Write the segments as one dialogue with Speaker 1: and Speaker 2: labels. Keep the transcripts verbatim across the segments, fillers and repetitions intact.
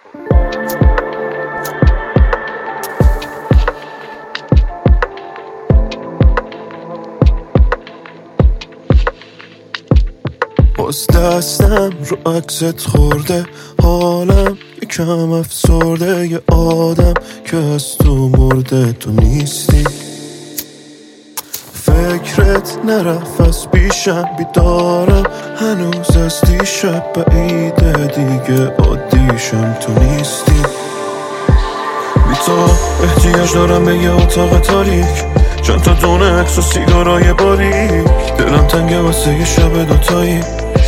Speaker 1: باز دستم رو عکست خورده، حالم یکم افسرده. یه آدم که از تو مرده، تو نیستی. فکرت نرفت از پیشم، بیدارم هنوز از دیشب. بعیده دیگه عادیشم، تو نیستی. بی تو احتیاج دارم به یه اتاق تاریک، چند تا دونه عکس و سیگارای باریک. دلم تنگه واسه یه شب دوتایی،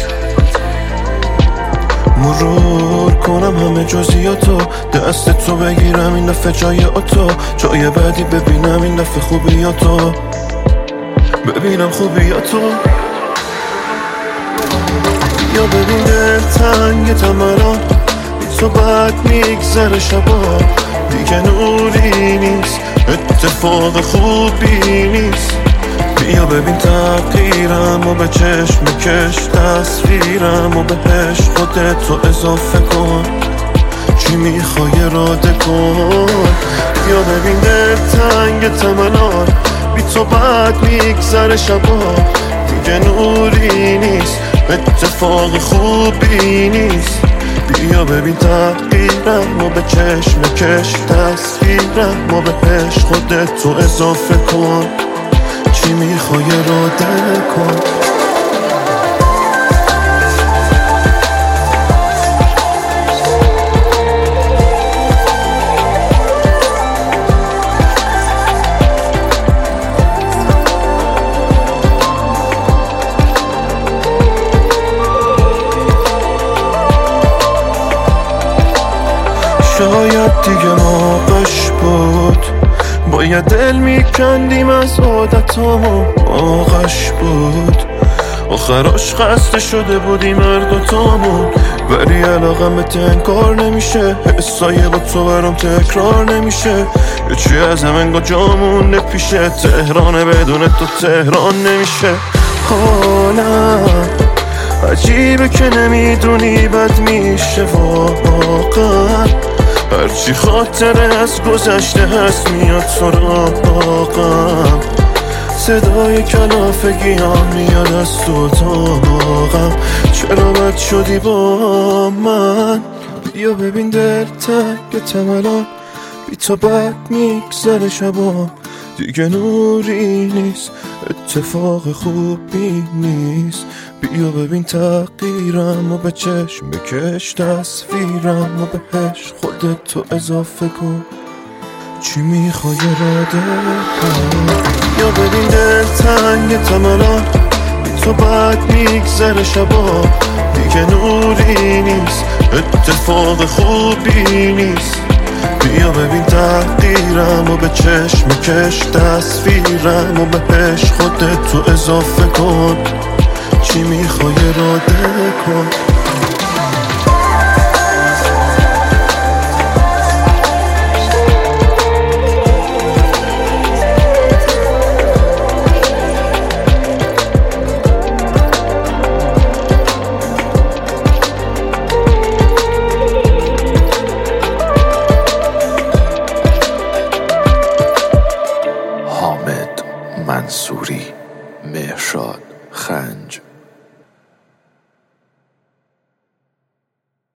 Speaker 1: مرور کنم همه جزئیاتو. دست تو بگیرم این دفعه جای اتو، جای بعدی ببینم این دفعه خوبیاتو، ببینم خوبیاتو. یا ببین دل تنگ تمران، بی تو بد میگذره شبا. دیگه نوری نیست، اتفاق خوبی نیست. بیا ببین تغییرم و به چشم کش تصویرم و بهش خودتو اضافه کن. چی میخوای اراده کن. بیا ببین دل تنگ تمنان، بی تو بد میگذره شبا. دیگه نوری نیست، اتفاق خوبی نیست. بیا ببین تغییرم و به چشم کش تصویرم و بهش خودتو اضافه کن. چی میخوای اراده کن. شاید دیگه موقعش بود، باید دل میکندیم از عادتامو. موقعش بود آخراش خسته شده بودیم هر دوتامون، ولی علاقم به انکار نمیشه. حسای با تو برام تکرار نمیشه. یه چی از هم انگار جامون نپیشه. تهرانه بدون تو تهران نمیشه. حالم عجیبه که نمیدونی بد میشه واقعا. هرچی خاطره از گذشته هست میاد سراغم. صدای کلافگی ها میاد از تو اتاقم. چرا بد شدی با من. بیا ببین دل تنگ تملان، بی تو بد میگذره شبا. دیگه نوری نیست، اتفاق خوبی نیست. بیا ببین تغییرم و به چشم کش تصویرم و بهش خودتو اضافه کن. چی میخوای اراده کن. یا ببین دل تنگ تمران، بی تو بد میگذره شبا. دیگه نوری نیست، اتفاق خوبی نیست. بیا ببین تغییرم و به چشم کش تصویرم و بهش خودتو اضافه کن. چی میخوای اراده کن.